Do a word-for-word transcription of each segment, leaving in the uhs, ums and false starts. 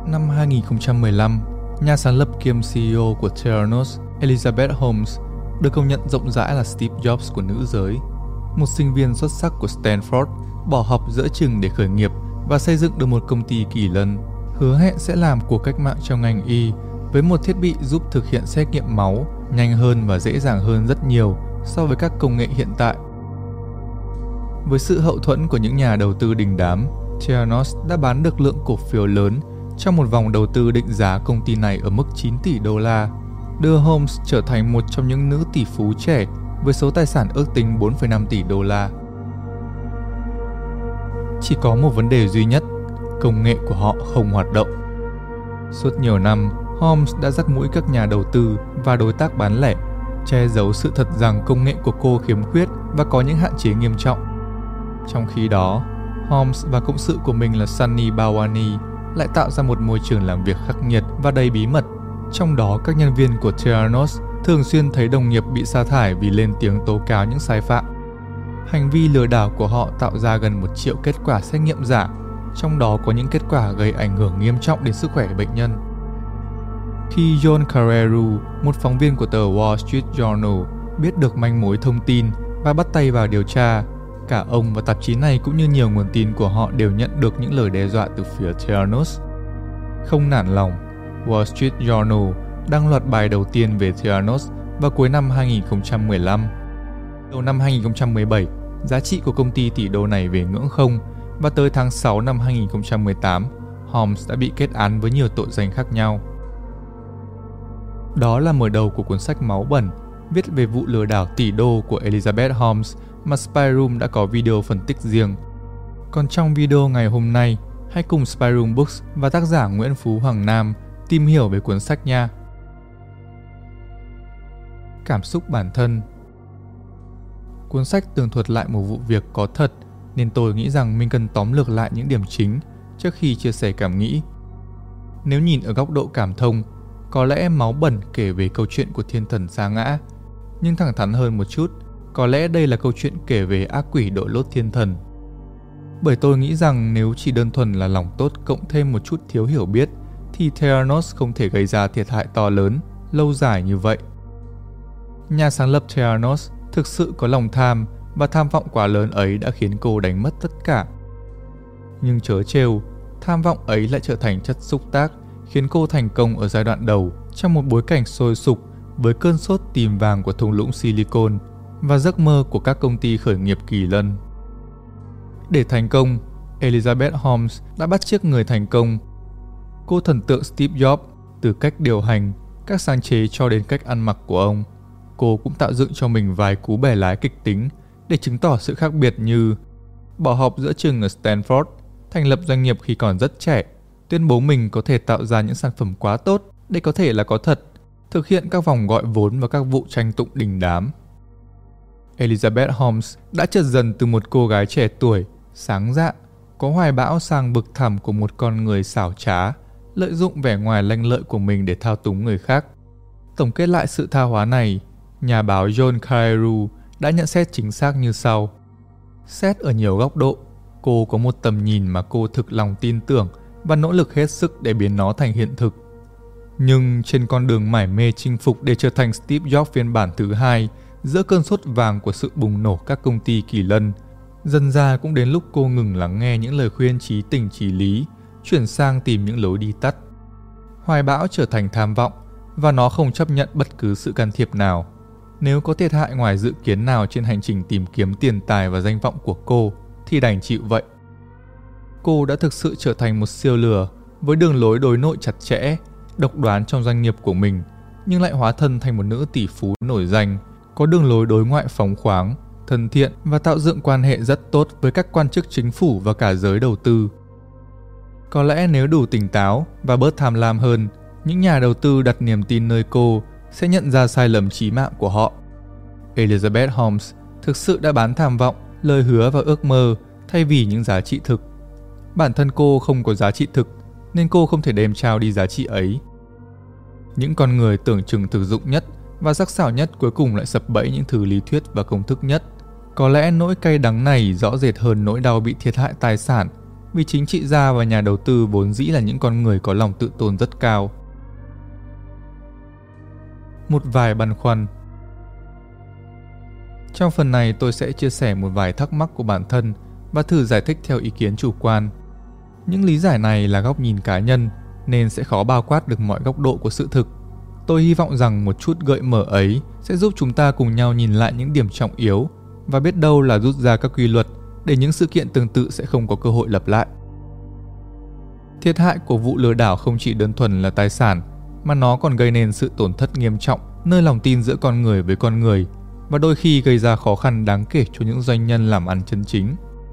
Năm hai nghìn không trăm mười lăm, nhà sáng lập kiêm xê e ô của Theranos, Elizabeth Holmes, được công nhận rộng rãi là Steve Jobs của nữ giới. Một sinh viên xuất sắc của Stanford, bỏ học giữa chừng để khởi nghiệp và xây dựng được một công ty kỳ lân, hứa hẹn sẽ làm cuộc cách mạng trong ngành y với một thiết bị giúp thực hiện xét nghiệm máu nhanh hơn và dễ dàng hơn rất nhiều so với các công nghệ hiện tại. Với sự hậu thuẫn của những nhà đầu tư đình đám, Theranos đã bán được lượng cổ phiếu lớn trong một vòng đầu tư định giá công ty này ở mức chín tỷ đô la, đưa Holmes trở thành một trong những nữ tỷ phú trẻ với số tài sản ước tính bốn phẩy năm tỷ đô la. Chỉ có một vấn đề duy nhất, công nghệ của họ không hoạt động. Suốt nhiều năm, Holmes đã dắt mũi các nhà đầu tư và đối tác bán lẻ, che giấu sự thật rằng công nghệ của cô khiếm khuyết và có những hạn chế nghiêm trọng. Trong khi đó, Holmes và cộng sự của mình là Sunny Balwani lại tạo ra một môi trường làm việc khắc nghiệt và đầy bí mật. Trong đó, các nhân viên của Theranos thường xuyên thấy đồng nghiệp bị sa thải vì lên tiếng tố cáo những sai phạm. Hành vi lừa đảo của họ tạo ra gần một triệu kết quả xét nghiệm giả, trong đó có những kết quả gây ảnh hưởng nghiêm trọng đến sức khỏe bệnh nhân. Khi John Carreyrou, một phóng viên của tờ Wall Street Journal, biết được manh mối thông tin và bắt tay vào điều tra, cả ông và tạp chí này cũng như nhiều nguồn tin của họ đều nhận được những lời đe dọa từ phía Theranos. Không nản lòng, Wall Street Journal đăng loạt bài đầu tiên về Theranos vào cuối năm hai nghìn không trăm mười lăm. Đầu năm hai nghìn không trăm mười bảy, giá trị của công ty tỷ đô này về ngưỡng không, và tới tháng sáu năm hai nghìn không trăm mười tám, Holmes đã bị kết án với nhiều tội danh khác nhau. Đó là mở đầu của cuốn sách Máu bẩn, viết về vụ lừa đảo tỷ đô của Elizabeth Holmes mà Spyroom đã có video phân tích riêng. Còn trong video ngày hôm nay, hãy cùng Spyroom Books và tác giả Nguyễn Phú Hoàng Nam tìm hiểu về cuốn sách nha. Cảm xúc bản thân. Cuốn sách tường thuật lại một vụ việc có thật, nên tôi nghĩ rằng mình cần tóm lược lại những điểm chính trước khi chia sẻ cảm nghĩ. Nếu nhìn ở góc độ cảm thông, có lẽ Máu bẩn kể về câu chuyện của thiên thần sa ngã, nhưng thẳng thắn hơn một chút, có lẽ đây là câu chuyện kể về ác quỷ đội lốt thiên thần. Bởi tôi nghĩ rằng nếu chỉ đơn thuần là lòng tốt cộng thêm một chút thiếu hiểu biết, thì Theranos không thể gây ra thiệt hại to lớn, lâu dài như vậy. Nhà sáng lập Theranos thực sự có lòng tham, và tham vọng quá lớn ấy đã khiến cô đánh mất tất cả. Nhưng trớ trêu, tham vọng ấy lại trở thành chất xúc tác, khiến cô thành công ở giai đoạn đầu trong một bối cảnh sôi sục với cơn sốt tìm vàng của thung lũng Silicon và giấc mơ của các công ty khởi nghiệp kỳ lân. Để thành công, Elizabeth Holmes đã bắt chước người thành công. Cô thần tượng Steve Jobs, từ cách điều hành, các sáng chế cho đến cách ăn mặc của ông. Cô cũng tạo dựng cho mình vài cú bẻ lái kịch tính để chứng tỏ sự khác biệt, như bỏ học giữa chừng ở Stanford, thành lập doanh nghiệp khi còn rất trẻ, tuyên bố mình có thể tạo ra những sản phẩm quá tốt để có thể là có thật, thực hiện các vòng gọi vốn và các vụ tranh tụng đình đám. Elizabeth Holmes đã chợt dần từ một cô gái trẻ tuổi, sáng dạ, có hoài bão sang bực thẳm của một con người xảo trá, lợi dụng vẻ ngoài lanh lợi của mình để thao túng người khác. Tổng kết lại sự tha hóa này, nhà báo John Carreyrou đã nhận xét chính xác như sau. Xét ở nhiều góc độ, cô có một tầm nhìn mà cô thực lòng tin tưởng và nỗ lực hết sức để biến nó thành hiện thực. Nhưng trên con đường mải mê chinh phục để trở thành Steve Jobs phiên bản thứ hai, giữa cơn sốt vàng của sự bùng nổ các công ty kỳ lân, dần ra cũng đến lúc cô ngừng lắng nghe những lời khuyên trí tình trí lý, chuyển sang tìm những lối đi tắt. Hoài bão trở thành tham vọng, và nó không chấp nhận bất cứ sự can thiệp nào. Nếu có thiệt hại ngoài dự kiến nào trên hành trình tìm kiếm tiền tài và danh vọng của cô, thì đành chịu vậy. Cô đã thực sự trở thành một siêu lừa với đường lối đối nội chặt chẽ, độc đoán trong doanh nghiệp của mình, nhưng lại hóa thân thành một nữ tỷ phú nổi danh, có đường lối đối ngoại phóng khoáng, thân thiện và tạo dựng quan hệ rất tốt với các quan chức chính phủ và cả giới đầu tư. Có lẽ nếu đủ tỉnh táo và bớt tham lam hơn, những nhà đầu tư đặt niềm tin nơi cô sẽ nhận ra sai lầm chí mạng của họ. Elizabeth Holmes thực sự đã bán tham vọng, lời hứa và ước mơ thay vì những giá trị thực. Bản thân cô không có giá trị thực, nên cô không thể đem trao đi giá trị ấy. Những con người tưởng chừng thực dụng nhất và sắc sảo nhất cuối cùng lại sập bẫy những thứ lý thuyết và công thức nhất. Có lẽ nỗi cay đắng này rõ rệt hơn nỗi đau bị thiệt hại tài sản, vì chính trị gia và nhà đầu tư vốn dĩ là những con người có lòng tự tôn rất cao. Một vài băn khoăn. Trong phần này tôi sẽ chia sẻ một vài thắc mắc của bản thân và thử giải thích theo ý kiến chủ quan. Những lý giải này là góc nhìn cá nhân nên sẽ khó bao quát được mọi góc độ của sự thực. Tôi hy vọng rằng một chút gợi mở ấy sẽ giúp chúng ta cùng nhau nhìn lại những điểm trọng yếu và biết đâu là rút ra các quy luật để những sự kiện tương tự sẽ không có cơ hội lặp lại. Thiệt hại của vụ lừa đảo không chỉ đơn thuần là tài sản, mà nó còn gây nên sự tổn thất nghiêm trọng nơi lòng tin giữa con người với con người và đôi khi gây ra khó khăn đáng kể cho những doanh nhân làm ăn chân chính.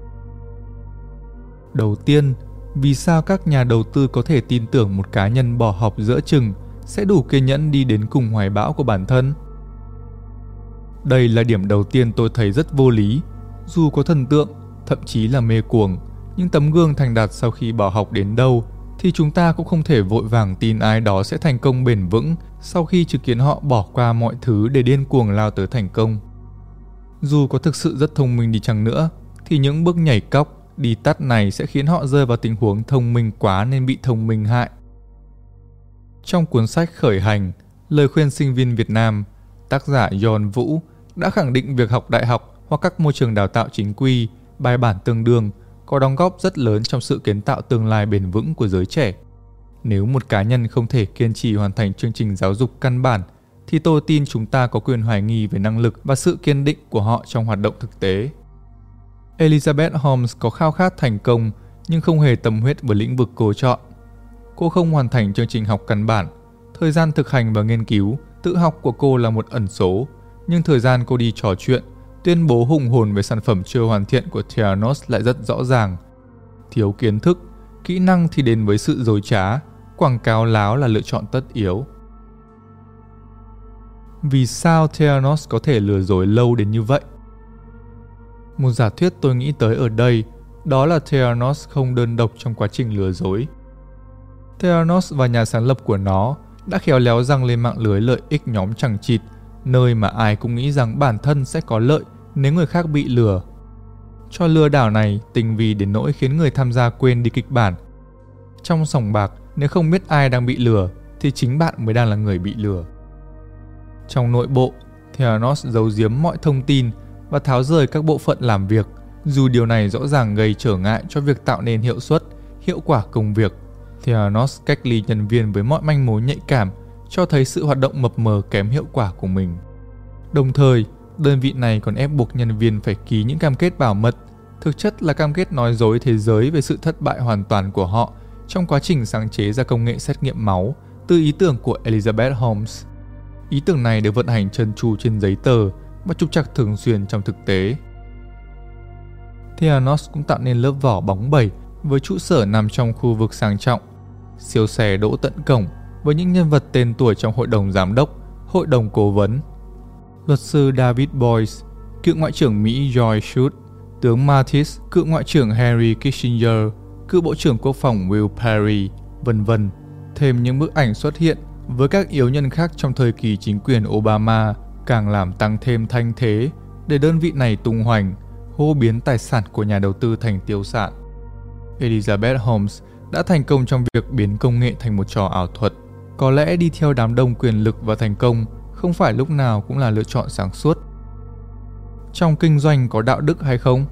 Đầu tiên, vì sao các nhà đầu tư có thể tin tưởng một cá nhân bỏ học giữa chừng sẽ đủ kiên nhẫn đi đến cùng hoài bão của bản thân? Đây là điểm đầu tiên tôi thấy rất vô lý. Dù có thần tượng, thậm chí là mê cuồng, những tấm gương thành đạt sau khi bỏ học đến đâu thì chúng ta cũng không thể vội vàng tin ai đó sẽ thành công bền vững sau khi chứng kiến họ bỏ qua mọi thứ để điên cuồng lao tới thành công. Dù có thực sự rất thông minh đi chăng nữa, thì những bước nhảy cóc, đi tắt này sẽ khiến họ rơi vào tình huống thông minh quá nên bị thông minh hại. Trong cuốn sách Khởi hành, lời khuyên sinh viên Việt Nam, tác giả Yon Vũ đã khẳng định việc học đại học hoặc các môi trường đào tạo chính quy, bài bản tương đương có đóng góp rất lớn trong sự kiến tạo tương lai bền vững của giới trẻ. Nếu một cá nhân không thể kiên trì hoàn thành chương trình giáo dục căn bản, thì tôi tin chúng ta có quyền hoài nghi về năng lực và sự kiên định của họ trong hoạt động thực tế. Elizabeth Holmes có khao khát thành công nhưng không hề tâm huyết với lĩnh vực cô chọn. Cô không hoàn thành chương trình học căn bản. Thời gian thực hành và nghiên cứu, tự học của cô là một ẩn số, nhưng thời gian cô đi trò chuyện, tuyên bố hùng hồn về sản phẩm chưa hoàn thiện của Theranos lại rất rõ ràng. Thiếu kiến thức, kỹ năng thì đến với sự dối trá, quảng cáo láo là lựa chọn tất yếu. Vì sao Theranos có thể lừa dối lâu đến như vậy? Một giả thuyết tôi nghĩ tới ở đây, đó là Theranos không đơn độc trong quá trình lừa dối. Theranos và nhà sáng lập của nó đã khéo léo răng lên mạng lưới lợi ích nhóm chằng chịt, nơi mà ai cũng nghĩ rằng bản thân sẽ có lợi nếu người khác bị lừa. Trò lừa đảo này tinh vi đến nỗi khiến người tham gia quên đi kịch bản. Trong sòng bạc, nếu không biết ai đang bị lừa, thì chính bạn mới đang là người bị lừa. Trong nội bộ, Theranos giấu giếm mọi thông tin và tháo rời các bộ phận làm việc, dù điều này rõ ràng gây trở ngại cho việc tạo nên hiệu suất, hiệu quả công việc. Theranos cách ly nhân viên với mọi manh mối nhạy cảm, cho thấy sự hoạt động mập mờ kém hiệu quả của mình. Đồng thời, đơn vị này còn ép buộc nhân viên phải ký những cam kết bảo mật, thực chất là cam kết nói dối thế giới về sự thất bại hoàn toàn của họ trong quá trình sáng chế ra công nghệ xét nghiệm máu từ ý tưởng của Elizabeth Holmes. Ý tưởng này được vận hành trơn tru trên giấy tờ và trục trặc thường xuyên trong thực tế. Theranos cũng tạo nên lớp vỏ bóng bẩy với trụ sở nằm trong khu vực sang trọng. Siêu xe đỗ tận cổng với những nhân vật tên tuổi trong hội đồng giám đốc, hội đồng cố vấn. Luật sư David Boies, cựu ngoại trưởng Mỹ George Shultz, tướng Mattis, cựu ngoại trưởng Henry Kissinger, cựu bộ trưởng quốc phòng Will Perry, vân vân. Thêm những bức ảnh xuất hiện với các yếu nhân khác trong thời kỳ chính quyền Obama càng làm tăng thêm thanh thế để đơn vị này tung hoành, hô biến tài sản của nhà đầu tư thành tiêu sản. Elizabeth Holmes đã thành công trong việc biến công nghệ thành một trò ảo thuật. Có lẽ đi theo đám đông quyền lực và thành công không phải lúc nào cũng là lựa chọn sáng suốt. Trong kinh doanh có đạo đức hay không?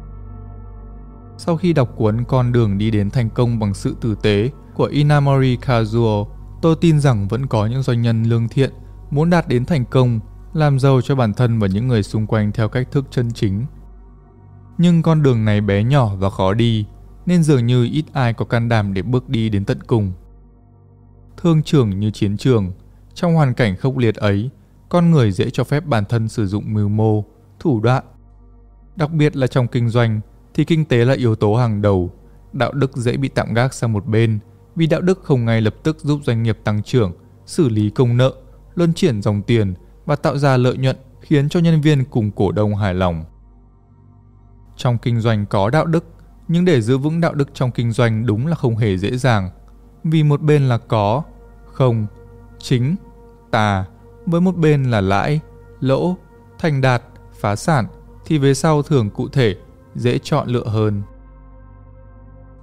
Sau khi đọc cuốn Con đường đi đến thành công bằng sự tử tế của Inamori Kazuo, tôi tin rằng vẫn có những doanh nhân lương thiện muốn đạt đến thành công, làm giàu cho bản thân và những người xung quanh theo cách thức chân chính. Nhưng con đường này bé nhỏ và khó đi, nên dường như ít ai có can đảm để bước đi đến tận cùng. Thương trường như chiến trường, trong hoàn cảnh khốc liệt ấy, con người dễ cho phép bản thân sử dụng mưu mô, thủ đoạn. Đặc biệt là trong kinh doanh, thì kinh tế là yếu tố hàng đầu, đạo đức dễ bị tạm gác sang một bên, vì đạo đức không ngay lập tức giúp doanh nghiệp tăng trưởng, xử lý công nợ, luân chuyển dòng tiền và tạo ra lợi nhuận, khiến cho nhân viên cùng cổ đông hài lòng. Trong kinh doanh có đạo đức, nhưng để giữ vững đạo đức trong kinh doanh đúng là không hề dễ dàng. Vì một bên là có, không, chính, tà, với một bên là lãi, lỗ, thành đạt, phá sản, thì về sau thường cụ thể, dễ chọn lựa hơn.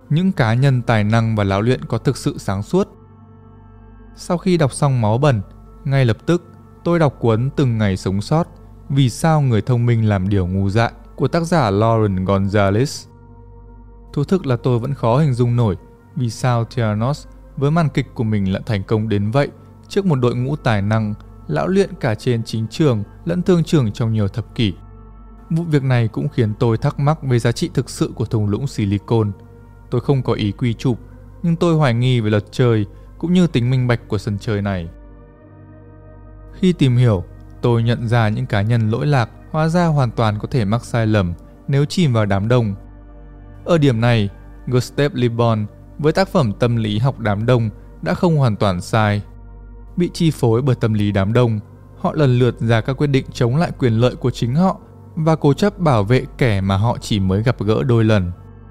những cá nhân tài năng và lão luyện có thực sự sáng suốt? Sau khi đọc xong Máu Bẩn, ngay lập tức tôi đọc cuốn Từng Ngày Sống Sót, Vì sao người thông minh làm điều ngu dại của tác giả Lauren Gonzalez. Thú thực là tôi vẫn khó hình dung nổi vì sao Theranos với màn kịch của mình lại thành công đến vậy trước một đội ngũ tài năng, lão luyện cả trên chính trường lẫn thương trường trong nhiều thập kỷ. Vụ việc này cũng khiến tôi thắc mắc về giá trị thực sự của thung lũng Silicon. Tôi không có ý quy chụp, nhưng tôi hoài nghi về luật chơi cũng như tính minh bạch của sân chơi này. Khi tìm hiểu, tôi nhận ra những cá nhân lỗi lạc hóa ra hoàn toàn có thể mắc sai lầm nếu chìm vào đám đông. Ở điểm này, Gustav Le Bon với tác phẩm Tâm lý học đám đông đã không hoàn toàn sai. Bị chi phối bởi tâm lý đám đông, họ lần lượt ra các quyết định chống lại quyền lợi của chính họ và cố chấp bảo vệ kẻ mà họ chỉ mới gặp gỡ đôi lần.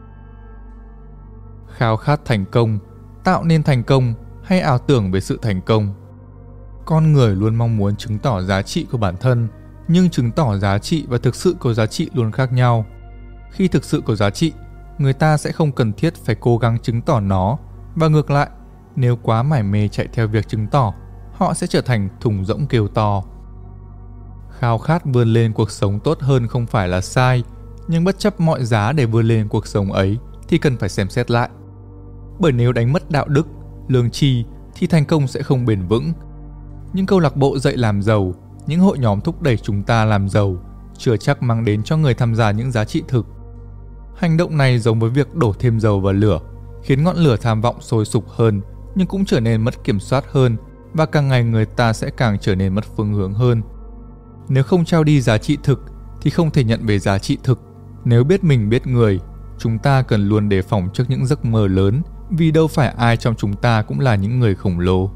Khao khát thành công, tạo nên thành công hay ảo tưởng về sự thành công? Con người luôn mong muốn chứng tỏ giá trị của bản thân, nhưng chứng tỏ giá trị và thực sự có giá trị luôn khác nhau. Khi thực sự có giá trị, người ta sẽ không cần thiết phải cố gắng chứng tỏ nó, và ngược lại, nếu quá mải mê chạy theo việc chứng tỏ, họ sẽ trở thành thùng rỗng kêu to. Khao khát vươn lên cuộc sống tốt hơn không phải là sai, nhưng bất chấp mọi giá để vươn lên cuộc sống ấy thì cần phải xem xét lại. Bởi nếu đánh mất đạo đức, lương tri thì thành công sẽ không bền vững. Những câu lạc bộ dạy làm giàu, những hội nhóm thúc đẩy chúng ta làm giàu chưa chắc mang đến cho người tham gia những giá trị thực. Hành động này giống với việc đổ thêm dầu vào lửa, khiến ngọn lửa tham vọng sôi sục hơn, nhưng cũng trở nên mất kiểm soát hơn, và càng ngày người ta sẽ càng trở nên mất phương hướng hơn. Nếu không trao đi giá trị thực thì không thể nhận về giá trị thực. Nếu biết mình biết người, chúng ta cần luôn đề phòng trước những giấc mơ lớn, vì đâu phải ai trong chúng ta cũng là những người khổng lồ.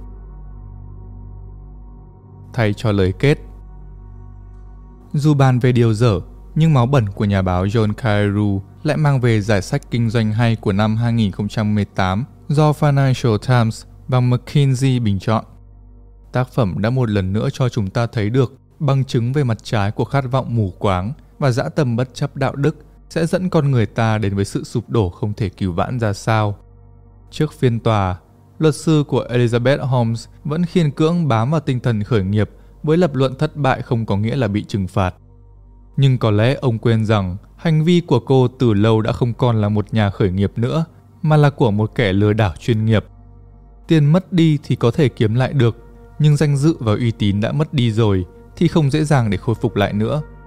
Thay cho lời kết. Dù bàn về điều dở, nhưng Máu Bẩn của nhà báo John Carreyrou lại mang về giải sách kinh doanh hay của năm hai nghìn không trăm mười tám do Financial Times và McKinsey bình chọn. Tác phẩm đã một lần nữa cho chúng ta thấy được bằng chứng về mặt trái của khát vọng mù quáng và dã tâm bất chấp đạo đức sẽ dẫn con người ta đến với sự sụp đổ không thể cứu vãn ra sao. Trước phiên tòa, luật sư của Elizabeth Holmes vẫn khiên cưỡng bám vào tinh thần khởi nghiệp với lập luận thất bại không có nghĩa là bị trừng phạt. Nhưng có lẽ ông quên rằng hành vi của cô từ lâu đã không còn là một nhà khởi nghiệp nữa, mà là của một kẻ lừa đảo chuyên nghiệp. Tiền mất đi thì có thể kiếm lại được, nhưng danh dự và uy tín đã mất đi rồi thì không dễ dàng để khôi phục lại nữa.